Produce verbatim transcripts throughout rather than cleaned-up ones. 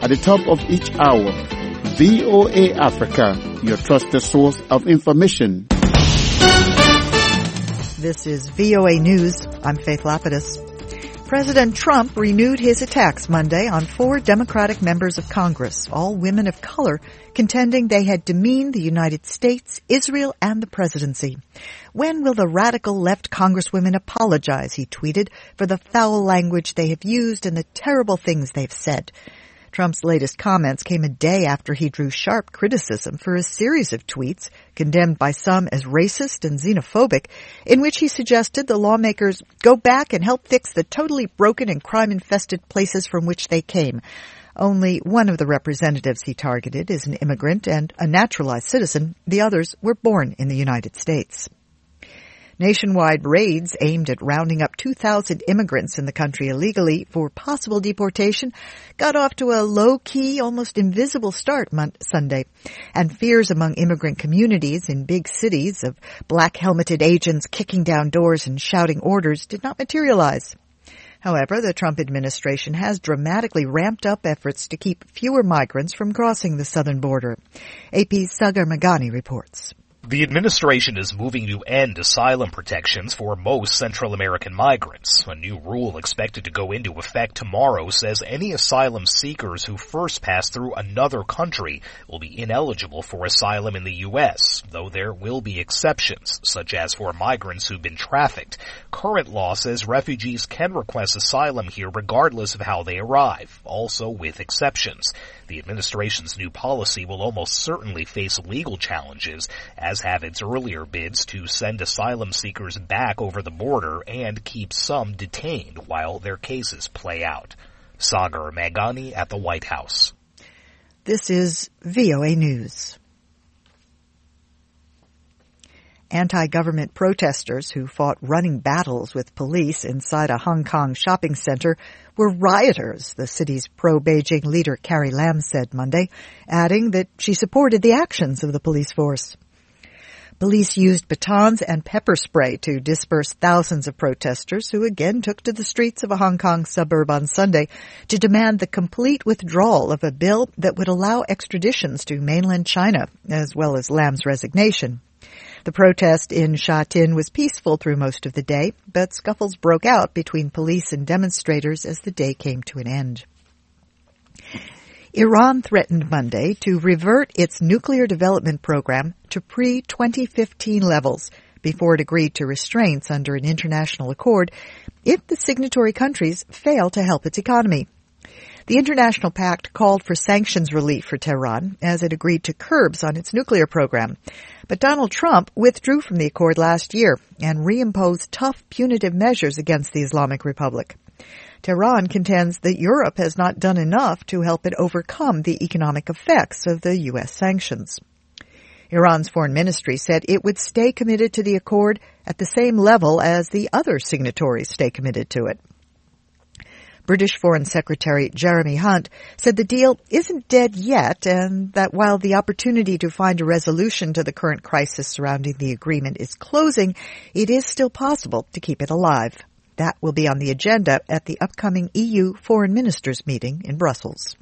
at the top of each hour. V O A Africa, your trusted source of information. This is V O A News. I'm Faith Lapidus. President Trump renewed his attacks Monday on four Democratic members of Congress, all women of color, contending they had demeaned the United States, Israel, and the presidency. When will the radical left congresswomen apologize, he tweeted, for the foul language they have used and the terrible things they've said? Trump's latest comments came a day after he drew sharp criticism for a series of tweets, condemned by some as racist and xenophobic, in which he suggested the lawmakers go back and help fix the totally broken and crime-infested places from which they came. Only one of the representatives he targeted is an immigrant and a naturalized citizen. The others were born in the United States. Nationwide raids aimed at rounding up two thousand immigrants in the country illegally for possible deportation got off to a low-key, almost invisible start mon- Sunday, and fears among immigrant communities in big cities of black-helmeted agents kicking down doors and shouting orders did not materialize. However, the Trump administration has dramatically ramped up efforts to keep fewer migrants from crossing the southern border. A P's Sagar Magani reports. The administration is moving to end asylum protections for most Central American migrants. A new rule expected to go into effect tomorrow says any asylum seekers who first pass through another country will be ineligible for asylum in the U S, though there will be exceptions, such as for migrants who've been trafficked. Current law says refugees can request asylum here regardless of how they arrive, also with exceptions. The administration's new policy will almost certainly face legal challenges, as have its earlier bids to send asylum seekers back over the border and keep some detained while their cases play out. Sagar Magani at the White House. This is V O A News. Anti-government protesters who fought running battles with police inside a Hong Kong shopping center were rioters, the city's pro-Beijing leader Carrie Lam said Monday, adding that she supported the actions of the police force. Police used batons and pepper spray to disperse thousands of protesters who again took to the streets of a Hong Kong suburb on Sunday to demand the complete withdrawal of a bill that would allow extraditions to mainland China, as well as Lam's resignation. The protest in Sha Tin was peaceful through most of the day, but scuffles broke out between police and demonstrators as the day came to an end. Iran threatened Monday to revert its nuclear development program to pre twenty fifteen levels before it agreed to restraints under an international accord if the signatory countries fail to help its economy. The international pact called for sanctions relief for Tehran as it agreed to curbs on its nuclear program. But Donald Trump withdrew from the accord last year and reimposed tough punitive measures against the Islamic Republic. Tehran contends that Europe has not done enough to help it overcome the economic effects of the U S sanctions. Iran's foreign ministry said it would stay committed to the accord at the same level as the other signatories stay committed to it. British Foreign Secretary Jeremy Hunt said the deal isn't dead yet and that while the opportunity to find a resolution to the current crisis surrounding the agreement is closing, it is still possible to keep it alive. That will be on the agenda at the upcoming E U Foreign Ministers meeting in Brussels.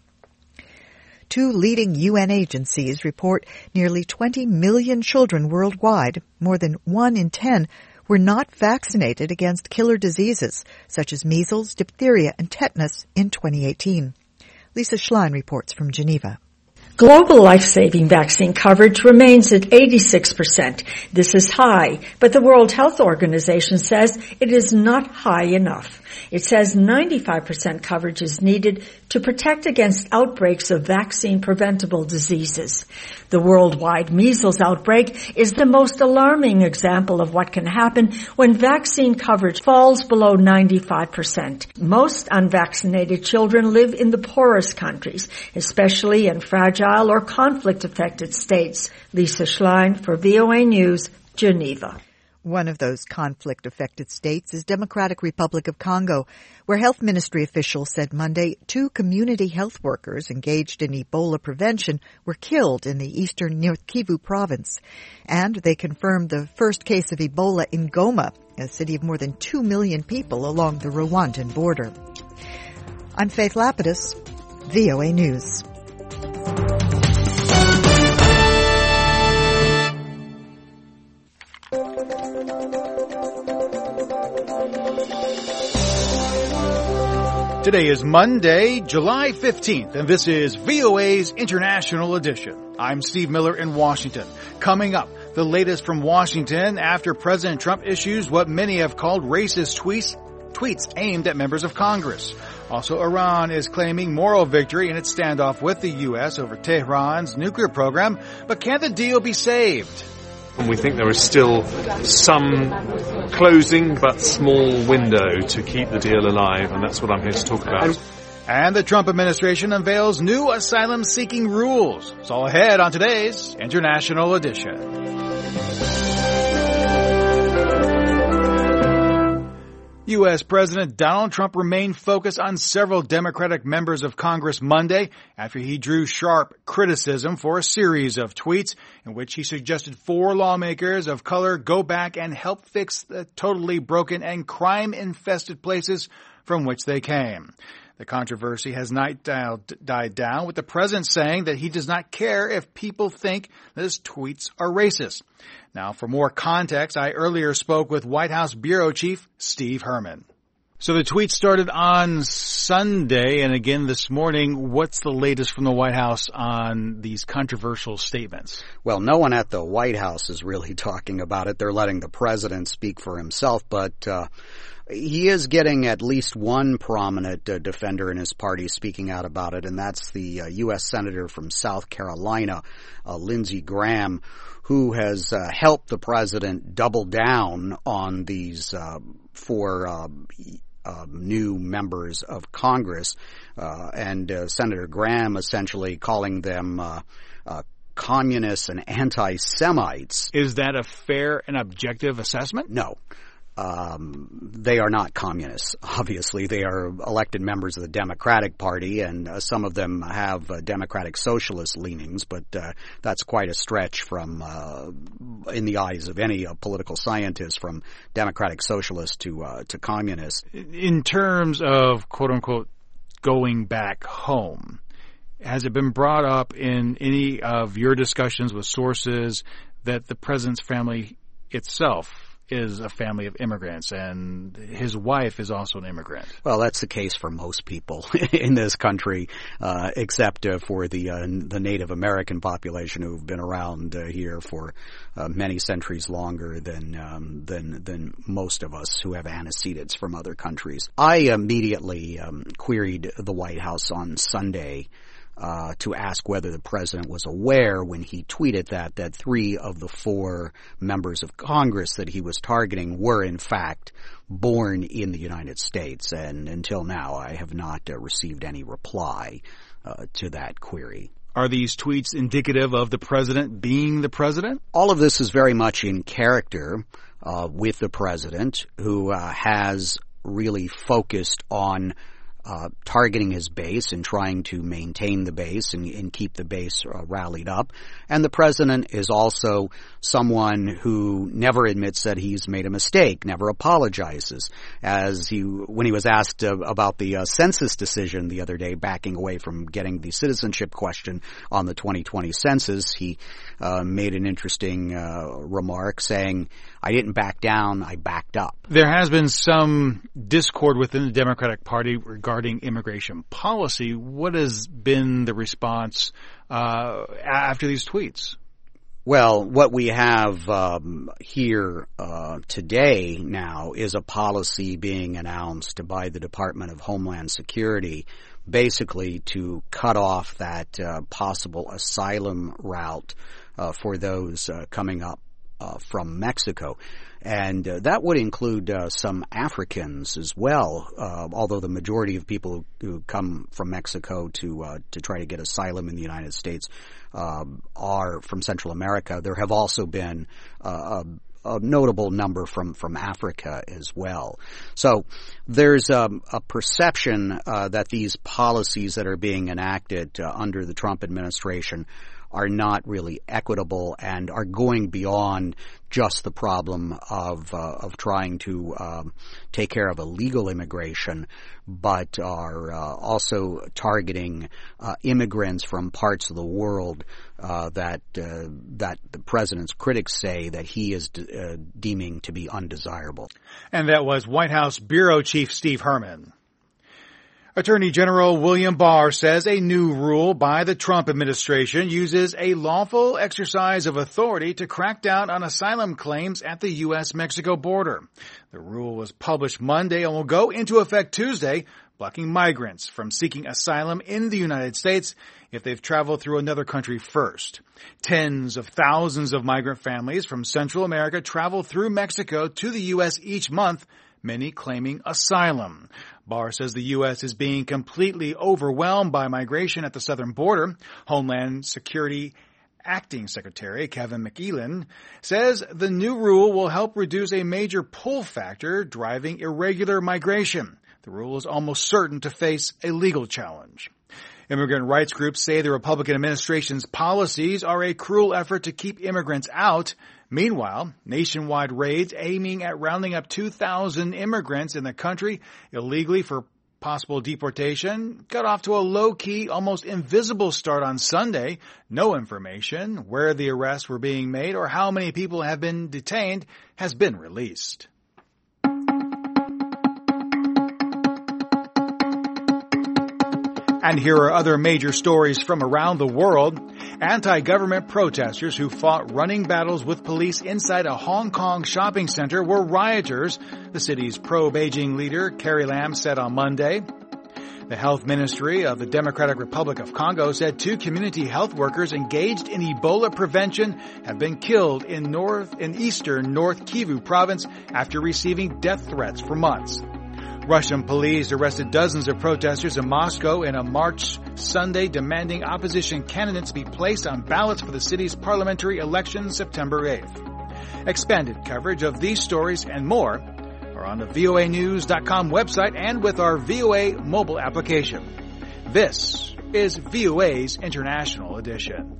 Two leading U N agencies report nearly twenty million children worldwide, more than one in ten, were not vaccinated against killer diseases such as measles, diphtheria, and tetanus in twenty eighteen. Lisa Schlein reports from Geneva. Global life-saving vaccine coverage remains at eighty-six percent. This is high, but the World Health Organization says it is not high enough. It says ninety-five percent coverage is needed to protect against outbreaks of vaccine-preventable diseases. The worldwide measles outbreak is the most alarming example of what can happen when vaccine coverage falls below ninety-five percent. Most unvaccinated children live in the poorest countries, especially in fragile or conflict-affected states. Lisa Schlein for V O A News, Geneva. One of those conflict-affected states is Democratic Republic of Congo, where health ministry officials said Monday two community health workers engaged in Ebola prevention were killed in the eastern North Kivu province. And they confirmed the first case of Ebola in Goma, a city of more than two million people along the Rwandan border. I'm Faith Lapidus. V O A News. Today is Monday, July fifteenth, and this is V O A's International Edition. I'm Steve Miller in Washington. Coming up, the latest from Washington after President Trump issues what many have called racist tweets, tweets aimed at members of Congress. Also, Iran is claiming moral victory in its standoff with the U S over Tehran's nuclear program, but can the deal be saved? And we think there is still some closing but small window to keep the deal alive, and that's what I'm here to talk about. And the Trump administration unveils new asylum-seeking rules. It's all ahead on today's International Edition. U S. President Donald Trump remained focused on several Democratic members of Congress Monday after he drew sharp criticism for a series of tweets in which he suggested four lawmakers of color go back and help fix the totally broken and crime-infested places from which they came. The controversy has not died down, with the president saying that he does not care if people think that his tweets are racist. Now, for more context, I earlier spoke with White House Bureau Chief Steve Herman. So the tweet started on Sunday, and again this morning. What's the latest from the White House on these controversial statements? Well, no one at the White House is really talking about it. They're letting the president speak for himself, but uh he is getting at least one prominent uh, defender in his party speaking out about it, and that's the uh, U S Senator from South Carolina, uh, Lindsey Graham, who has uh, helped the president double down on these uh, four uh, uh, new members of Congress, uh, and uh, Senator Graham essentially calling them uh, uh, communists and anti-Semites. Is that a fair and objective assessment? No. Um, they are not communists, obviously. They are elected members of the Democratic Party, and uh, some of them have uh, Democratic Socialist leanings, but uh, that's quite a stretch from, uh, in the eyes of any uh, political scientist, from Democratic Socialist to, uh, to communist. In terms of, quote-unquote, going back home, has it been brought up in any of your discussions with sources that the president's family itself is a family of immigrants, and his wife is also an immigrant? Well, that's the case for most people in this country, uh, except uh, for the uh, the Native American population who've been around uh, here for uh, many centuries longer than um, than than most of us who have antecedents from other countries. I immediately um, queried the White House on Sunday Uh, to ask whether the president was aware when he tweeted that, that three of the four members of Congress that he was targeting were in fact born in the United States. And until now, I have not uh, received any reply uh, to that query. Are these tweets indicative of the president being the president? All of this is very much in character uh, with the president, who uh, has really focused on Uh, targeting his base and trying to maintain the base and, and keep the base uh, rallied up. And the president is also someone who never admits that he's made a mistake, never apologizes. As he, when he was asked uh, about the uh, census decision the other day, backing away from getting the citizenship question on the twenty twenty census, he uh, made an interesting uh, remark saying, "I didn't back down, I backed up." There has been some discord within the Democratic Party regarding immigration policy. What has been the response uh, after these tweets? Well, what we have um, here uh, today now is a policy being announced by the Department of Homeland Security, basically to cut off that uh, possible asylum route uh, for those uh, coming up uh, from Mexico. And uh, that would include uh, some Africans as well, uh, although the majority of people who, who come from Mexico to uh, to try to get asylum in the United States uh, are from Central America. There have also been uh, a a notable number from, from Africa as well. So there's um, a perception uh, that these policies that are being enacted uh, under the Trump administration are not really equitable and are going beyond just the problem of uh, of trying to um, take care of illegal immigration, but are uh, also targeting uh, immigrants from parts of the world uh, that uh, that the president's critics say that he is de- uh, deeming to be undesirable. And that was White House Bureau Chief Steve Herman. Attorney General William Barr says a new rule by the Trump administration uses a lawful exercise of authority to crack down on asylum claims at the U S Mexico border. The rule was published Monday and will go into effect Tuesday, blocking migrants from seeking asylum in the United States if they've traveled through another country first. Tens of thousands of migrant families from Central America travel through Mexico to the U S each month, many claiming asylum. Barr says the U S is being completely overwhelmed by migration at the southern border. Homeland Security Acting Secretary Kevin McElin says the new rule will help reduce a major pull factor driving irregular migration. The rule is almost certain to face a legal challenge. Immigrant rights groups say the Republican administration's policies are a cruel effort to keep immigrants out. Meanwhile, nationwide raids aiming at rounding up two thousand immigrants in the country illegally for possible deportation got off to a low-key, almost invisible start on Sunday. No information where the arrests were being made or how many people have been detained has been released. And here are other major stories from around the world. Anti-government protesters who fought running battles with police inside a Hong Kong shopping center were rioters, the city's pro-Beijing leader Carrie Lam said on Monday. The health ministry of the Democratic Republic of Congo said two community health workers engaged in Ebola prevention have been killed in north in eastern North Kivu province after receiving death threats for months. Russian police arrested dozens of protesters in Moscow in a march Sunday demanding opposition candidates be placed on ballots for the city's parliamentary election September eighth. Expanded coverage of these stories and more are on the V O A news dot com website and with our V O A mobile application. This is V O A's International Edition.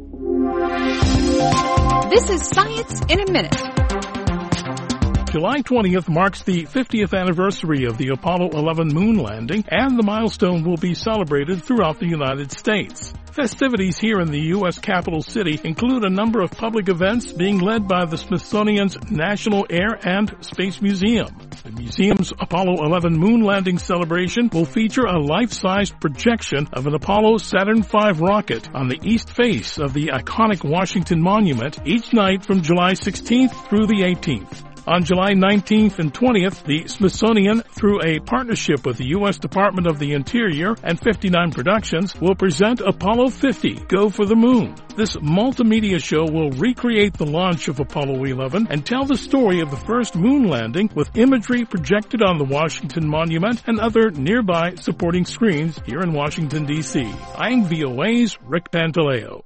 This is Science in a Minute. July twentieth marks the fiftieth anniversary of the Apollo eleven moon landing, and the milestone will be celebrated throughout the United States. Festivities here in the U S capital city include a number of public events being led by the Smithsonian's National Air and Space Museum. The museum's Apollo eleven moon landing celebration will feature a life-sized projection of an Apollo Saturn five rocket on the east face of the iconic Washington Monument each night from July sixteenth through the eighteenth. On July nineteenth and twentieth, the Smithsonian, through a partnership with the U S Department of the Interior and fifty-nine Productions, will present Apollo fifty, Go for the Moon. This multimedia show will recreate the launch of Apollo eleven and tell the story of the first moon landing with imagery projected on the Washington Monument and other nearby supporting screens here in Washington, D C I'm V O A's Rick Pantaleo.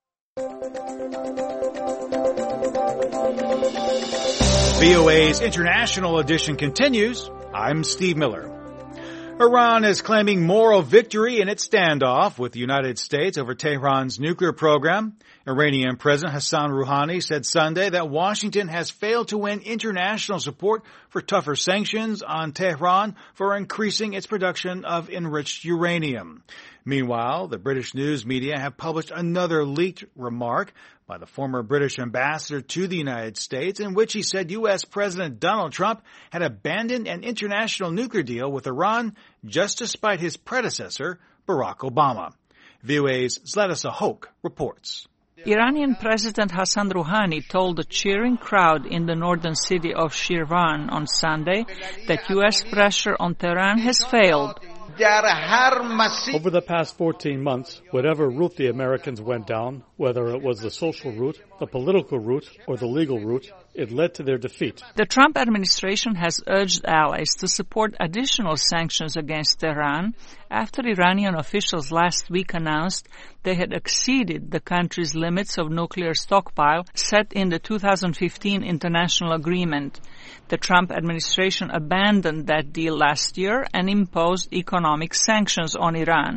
V O A's International Edition continues. I'm Steve Miller. Iran is claiming moral victory in its standoff with the United States over Tehran's nuclear program. Iranian President Hassan Rouhani said Sunday that Washington has failed to win international support for tougher sanctions on Tehran for increasing its production of enriched uranium. Meanwhile, the British news media have published another leaked remark by the former British ambassador to the United States in which he said U S President Donald Trump had abandoned an international nuclear deal with Iran just to spite his predecessor, Barack Obama. V O A's Zlatisa Hoke reports. Iranian President Hassan Rouhani told a cheering crowd in the northern city of Shirvan on Sunday that U S pressure on Tehran has failed. Over the past fourteen months, whatever route the Americans went down, whether it was the social route, the political route, or the legal route, it led to their defeat. The Trump administration has urged allies to support additional sanctions against Tehran after Iranian officials last week announced they had exceeded the country's limits of nuclear stockpile set in the two thousand fifteen international agreement. The Trump administration abandoned that deal last year and imposed economic sanctions on Iran.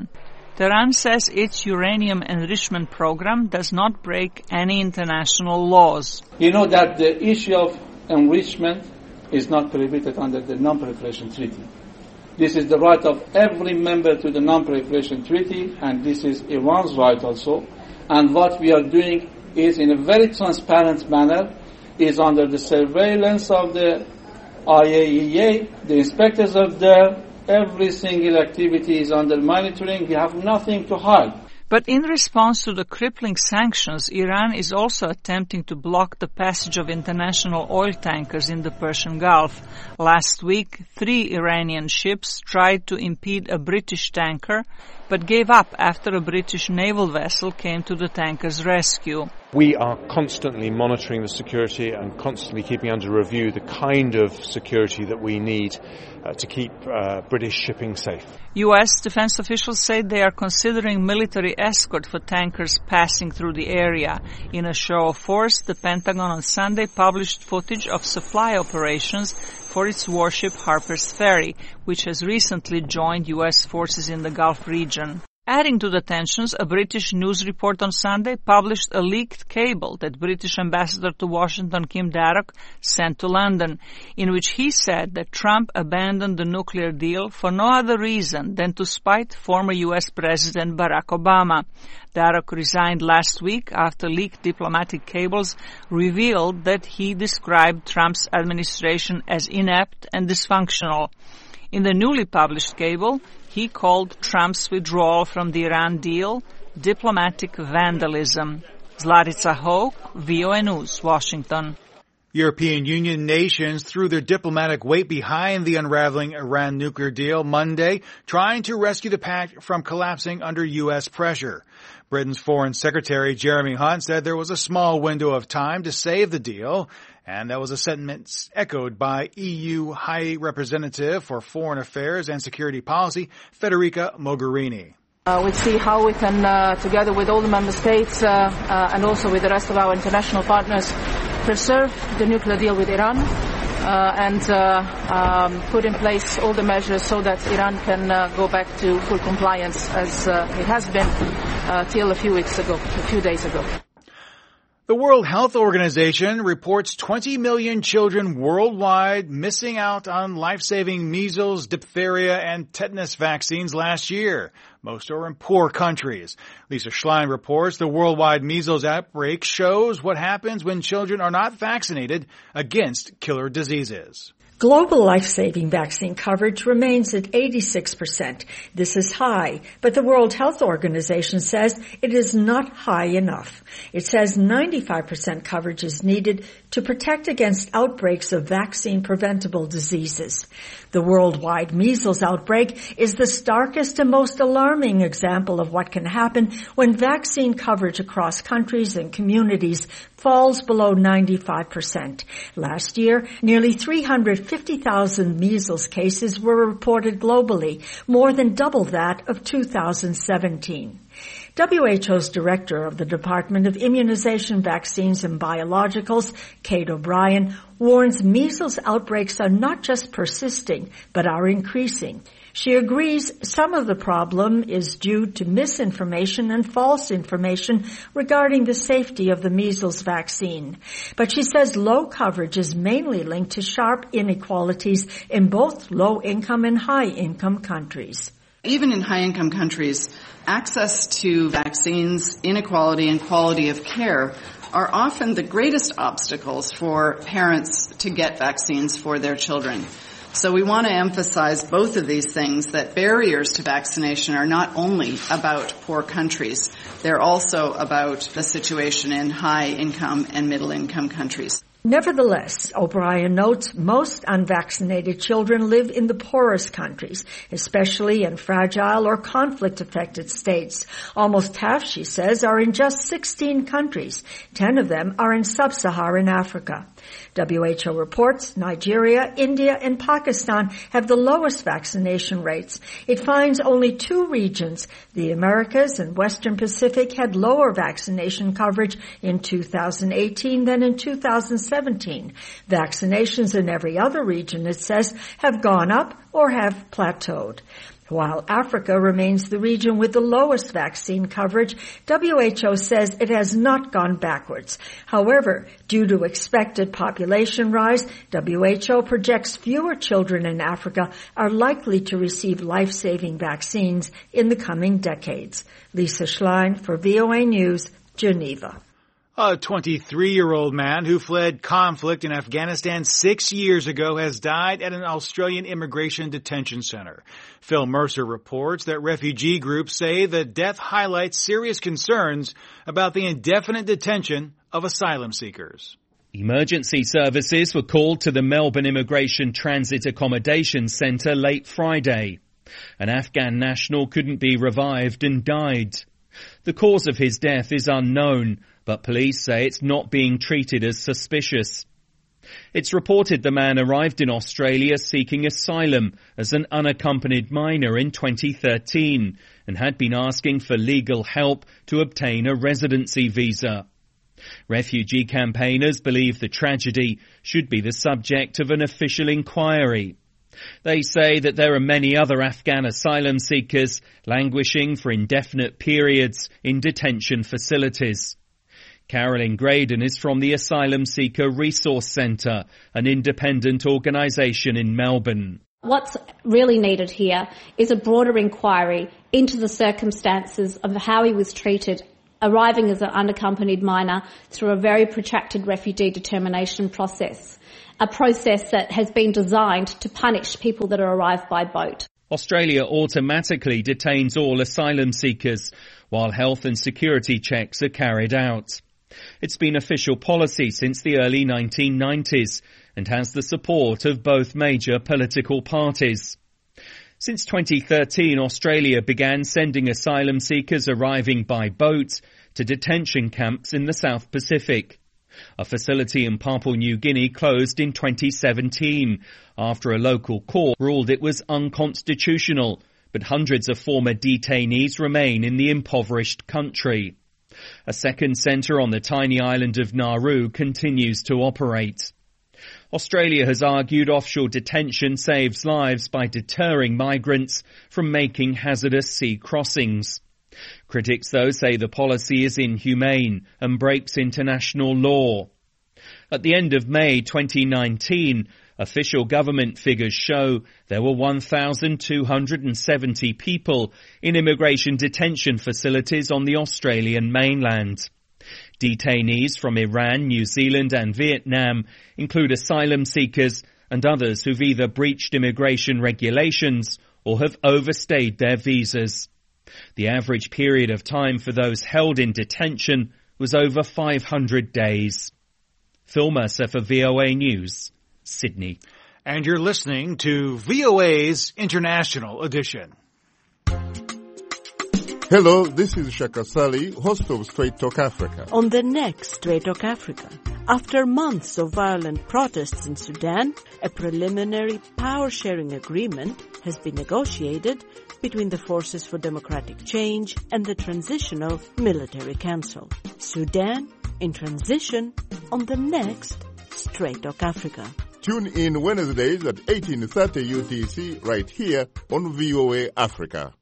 Tehran says its uranium enrichment program does not break any international laws. You know that the issue of enrichment is not prohibited under the Non-Proliferation Treaty. This is the right of every member to the Non-Proliferation Treaty, and this is Iran's right also. And what we are doing is, in a very transparent manner, is under the surveillance of the I A E A. The inspectors are there. Every single activity is under monitoring. We have nothing to hide. But in response to the crippling sanctions, Iran is also attempting to block the passage of international oil tankers in the Persian Gulf. Last week, three Iranian ships tried to impede a British tanker, but gave up after a British naval vessel came to the tanker's rescue. We are constantly monitoring the security and constantly keeping under review the kind of security that we need uh, to keep uh, British shipping safe. U S defense officials say they are considering military escort for tankers passing through the area. In a show of force, the Pentagon on Sunday published footage of supply operations for its warship Harper's Ferry, which has recently joined U S forces in the Gulf region. Adding to the tensions, a British news report on Sunday published a leaked cable that British Ambassador to Washington Kim Darroch sent to London, in which he said that Trump abandoned the nuclear deal for no other reason than to spite former U S President Barack Obama. Darroch resigned last week after leaked diplomatic cables revealed that he described Trump's administration as inept and dysfunctional. In the newly published cable, he called Trump's withdrawal from the Iran deal diplomatic vandalism. Zlatica Hoke, V O A News, Washington. European Union nations threw their diplomatic weight behind the unraveling Iran nuclear deal Monday, trying to rescue the pact from collapsing under U S pressure. Britain's Foreign Secretary Jeremy Hunt said there was a small window of time to save the deal, and that was a sentiment echoed by E U High Representative for Foreign Affairs and Security Policy, Federica Mogherini. Uh, we see how we can, uh, together with all the member states uh, uh, and also with the rest of our international partners, preserve the nuclear deal with Iran uh, and uh, um, put in place all the measures so that Iran can uh, go back to full compliance as uh, it has been uh, till a few weeks ago, a few days ago. The World Health Organization reports twenty million children worldwide missing out on life-saving measles, diphtheria, and tetanus vaccines last year. Most are in poor countries. Lisa Schlein reports the worldwide measles outbreak shows what happens when children are not vaccinated against killer diseases. Global life-saving vaccine coverage remains at eighty-six percent. This is high, but the World Health Organization says it is not high enough. It says ninety-five percent coverage is needed to protect against outbreaks of vaccine-preventable diseases. The worldwide measles outbreak is the starkest and most alarming example of what can happen when vaccine coverage across countries and communities falls below ninety-five percent. Last year, nearly three hundred fifty thousand measles cases were reported globally, more than double that of two thousand seventeen. W H O's director of the Department of Immunization, Vaccines and Biologicals, Kate O'Brien, warns measles outbreaks are not just persisting, but are increasing. She agrees some of the problem is due to misinformation and false information regarding the safety of the measles vaccine. But she says low coverage is mainly linked to sharp inequalities in both low-income and high-income countries. Even in high-income countries, access to vaccines, inequality, and quality of care are often the greatest obstacles for parents to get vaccines for their children. So we want to emphasize both of these things, that barriers to vaccination are not only about poor countries, they're also about the situation in high-income and middle-income countries. Nevertheless, O'Brien notes most unvaccinated children live in the poorest countries, especially in fragile or conflict-affected states. Almost half, she says, are in just sixteen countries. Ten of them are in sub-Saharan Africa. W H O reports Nigeria, India, and Pakistan have the lowest vaccination rates. It finds only two regions, the Americas and Western Pacific, had lower vaccination coverage in two thousand eighteen than in two thousand seventeen. Vaccinations in every other region, it says, have gone up or have plateaued. While Africa remains the region with the lowest vaccine coverage, W H O says it has not gone backwards. However, due to expected population rise, W H O projects fewer children in Africa are likely to receive life-saving vaccines in the coming decades. Lisa Schlein for V O A News, Geneva. A twenty-three-year-old man who fled conflict in Afghanistan six years ago has died at an Australian immigration detention center. Phil Mercer reports that refugee groups say the death highlights serious concerns about the indefinite detention of asylum seekers. Emergency services were called to the Melbourne Immigration Transit Accommodation Centre late Friday. An Afghan national couldn't be revived and died. The cause of his death is unknown, but police say it's not being treated as suspicious. It's reported the man arrived in Australia seeking asylum as an unaccompanied minor in twenty thirteen and had been asking for legal help to obtain a residency visa. Refugee campaigners believe the tragedy should be the subject of an official inquiry. They say that there are many other Afghan asylum seekers languishing for indefinite periods in detention facilities. Carolyn Graydon is from the Asylum Seeker Resource Centre, an independent organisation in Melbourne. What's really needed here is a broader inquiry into the circumstances of how he was treated arriving as an unaccompanied minor through a very protracted refugee determination process, a process that has been designed to punish people that are arrived by boat. Australia automatically detains all asylum seekers, while health and security checks are carried out. It's been official policy since the early nineteen nineties and has the support of both major political parties. Since twenty thirteen, Australia began sending asylum seekers arriving by boat to detention camps in the South Pacific. A facility in Papua New Guinea closed in twenty seventeen after a local court ruled it was unconstitutional, but hundreds of former detainees remain in the impoverished country. A second centre on the tiny island of Nauru continues to operate. Australia has argued offshore detention saves lives by deterring migrants from making hazardous sea crossings. Critics, though, say the policy is inhumane and breaks international law. At the end of May twenty nineteen, official government figures show there were one thousand two hundred seventy people in immigration detention facilities on the Australian mainland. Detainees from Iran, New Zealand and Vietnam include asylum seekers and others who've either breached immigration regulations or have overstayed their visas. The average period of time for those held in detention was over five hundred days. Phil Mercer for V O A News, Sydney. And you're listening to V O A's International Edition. Hello, this is Shaka Sali, host of Straight Talk Africa. On the next Straight Talk Africa, after months of violent protests in Sudan, a preliminary power-sharing agreement has been negotiated between the Forces for Democratic Change and the Transitional Military Council. Sudan in transition on the next Straight Talk Africa. Tune in Wednesdays at eighteen thirty U T C right here on V O A Africa.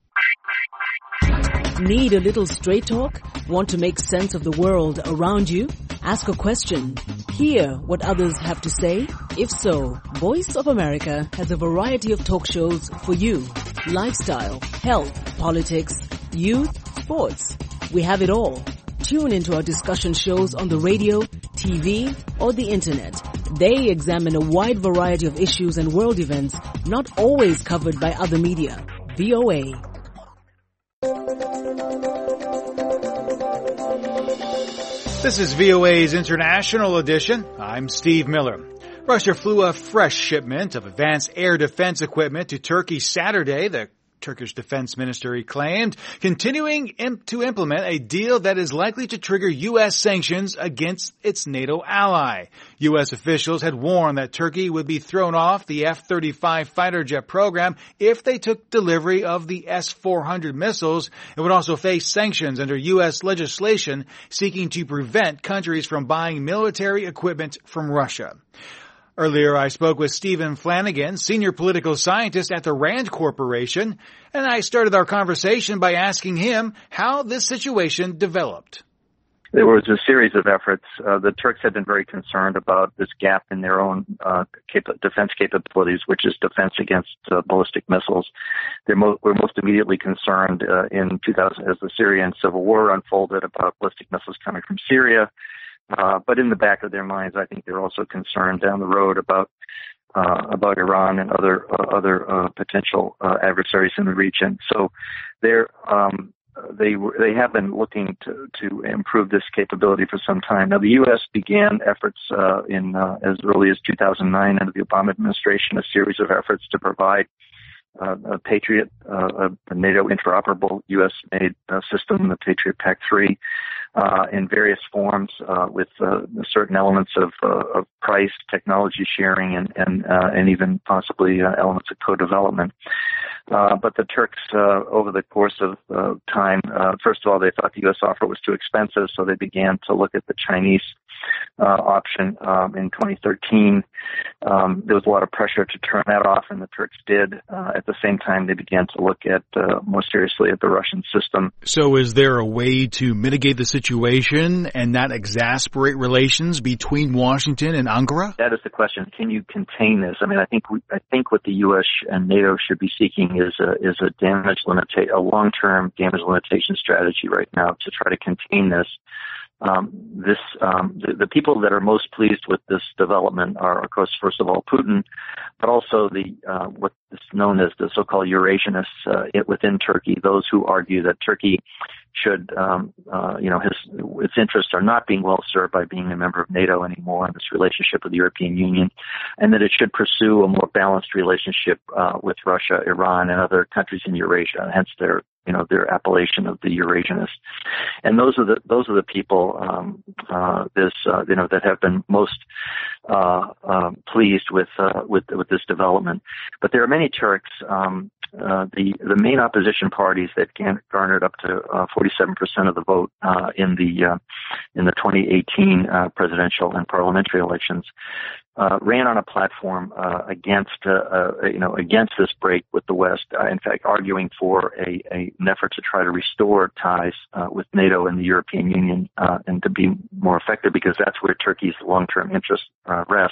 Need a little straight talk? Want to make sense of the world around you? Ask a question. Hear what others have to say? If so, Voice of America has a variety of talk shows for you. Lifestyle, health, politics, youth, sports. We have it all. Tune into our discussion shows on the radio, T V, or the internet. They examine a wide variety of issues and world events not always covered by other media. V O A. This is V O A's International Edition. I'm Steve Miller. Russia flew a fresh shipment of advanced air defense equipment to Turkey Saturday, the Turkish defense ministry claimed, continuing imp- to implement a deal that is likely to trigger U S sanctions against its NATO ally. U S officials had warned that Turkey would be thrown off the F thirty-five fighter jet program if they took delivery of the S four hundred missiles and would also face sanctions under U S legislation seeking to prevent countries from buying military equipment from Russia. Earlier, I spoke with Stephen Flanagan, senior political scientist at the RAND Corporation, and I started our conversation by asking him how this situation developed. There was a series of efforts. Uh, the Turks had been very concerned about this gap in their own uh, cap- defense capabilities, which is defense against uh, ballistic missiles. They mo- were most immediately concerned uh, in two thousand as the Syrian civil war unfolded about ballistic missiles coming from Syria. Uh, but in the back of their minds, I think they're also concerned down the road about uh, about Iran and other uh, other uh, potential uh, adversaries in the region. So they're um, They they have been looking to, to improve this capability for some time. Now, the U S began efforts uh, in uh, as early as two thousand nine under the Obama administration, a series of efforts to provide uh, a Patriot, uh, a NATO interoperable U S-made uh, system, the Patriot P A C three, uh, in various forms uh, with uh, certain elements of, uh, of price, technology sharing, and and, uh, and even possibly uh, elements of co-development. Uh, but the Turks, uh, over the course of uh, time, uh, first of all, they thought the U S offer was too expensive, so they began to look at the Chinese uh, option um, in twenty thirteen. Um, there was a lot of pressure to turn that off, and the Turks did. Uh, at the same time, they began to look at uh, more seriously at the Russian system. So is there a way to mitigate the situation and not exasperate relations between Washington and Ankara? That is the question. Can you contain this? I mean, I think we, I think what the U S and NATO should be seeking is a is a damage limita- a long-term damage limitation strategy right now to try to contain this. Um, this um, the, the people that are most pleased with this development are, of course, first of all, Putin, but also the uh, what is known as the so-called Eurasianists uh, within Turkey. Those who argue that Turkey should, um, uh, you know, his its interests are not being well served by being a member of NATO anymore in this relationship with the European Union, and that it should pursue a more balanced relationship uh, with Russia, Iran, and other countries in Eurasia. Hence their, you know, their appellation of the Eurasianists. And those are the those are the people, um, uh, this, uh, you know, that have been most uh, uh, pleased with uh, with with this development. But there are many Turks. Um, uh, the the main opposition parties that garnered up to uh, forty-seven percent of the vote uh, in the uh, in the twenty eighteen uh, presidential and parliamentary elections uh, ran on a platform uh, against uh, uh, you know against this break with the West. Uh, in fact, arguing for a, a an effort to try to restore ties uh, with NATO and the European Union uh, and to be more effective, because that's where Turkey's long-term interests uh, rest.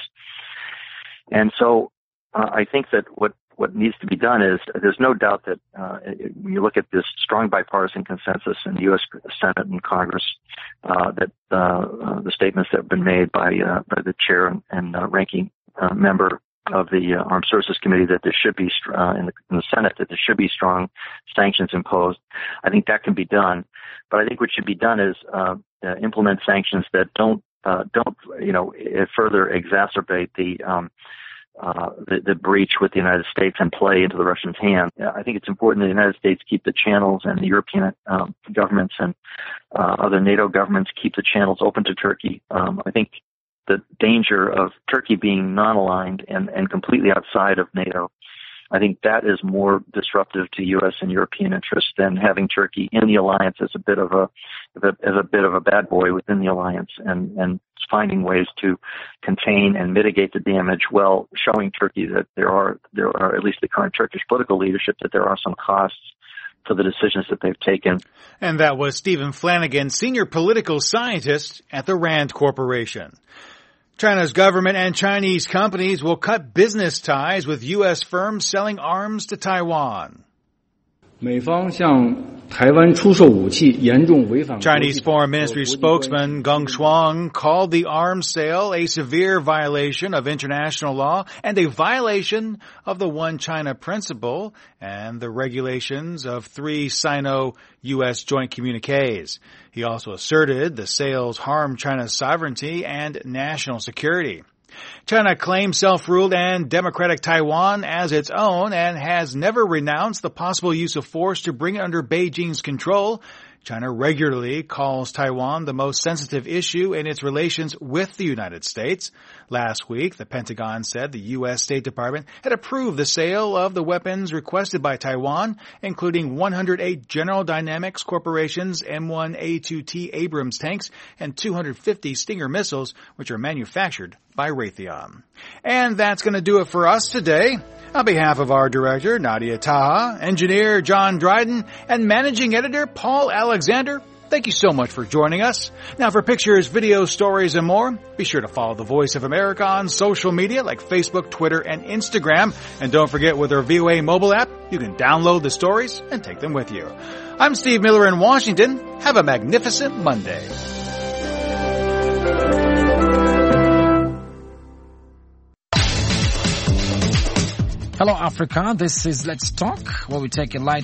And so uh, I think that what What needs to be done is, there's no doubt that uh, when you look at this strong bipartisan consensus in the U S Senate and Congress, uh, that uh, uh, the statements that have been made by uh, by the chair and, and uh, ranking uh, member of the uh, Armed Services Committee, that there should be uh, in, the, in the Senate that there should be strong sanctions imposed. I think that can be done, but I think what should be done is uh, uh, implement sanctions that don't uh, don't you know further exacerbate the um, Uh, the, the breach with the United States and play into the Russians' hand. I think it's important that the United States keep the channels, and the European um, governments and uh, other NATO governments keep the channels open to Turkey. Um, I think the danger of Turkey being non-aligned and, and completely outside of NATO, I think that is more disruptive to U S and European interests than having Turkey in the alliance as a bit of a as a bit of a bad boy within the alliance, and and finding ways to contain and mitigate the damage, while showing Turkey that there are there are at least the current Turkish political leadership that there are some costs for the decisions that they've taken. And that was Stephen Flanagan, senior political scientist at the RAND Corporation. China's government and Chinese companies will cut business ties with U S firms selling arms to Taiwan. Chinese Foreign Ministry spokesman Geng Shuang called the arms sale a severe violation of international law and a violation of the One China principle and the regulations of three Sino-U S joint communiques. He also asserted the sales harm China's sovereignty and national security. China claims self-ruled and democratic Taiwan as its own and has never renounced the possible use of force to bring it under Beijing's control. China regularly calls Taiwan the most sensitive issue in its relations with the United States. Last week, the Pentagon said the U S State Department had approved the sale of the weapons requested by Taiwan, including one hundred eight General Dynamics Corporation's M one A two T Abrams tanks and two hundred fifty Stinger missiles, which are manufactured by Raytheon. And that's going to do it for us today. On behalf of our director, Nadia Taha, engineer John Dryden, and managing editor Paul Alexander, thank you so much for joining us. Now, for pictures, videos, stories, and more, be sure to follow the Voice of America on social media like Facebook, Twitter, and Instagram. And don't forget, with our V O A mobile app, you can download the stories and take them with you. I'm Steve Miller in Washington. Have a magnificent Monday. Hello, Africa. This is Let's Talk, where we take a light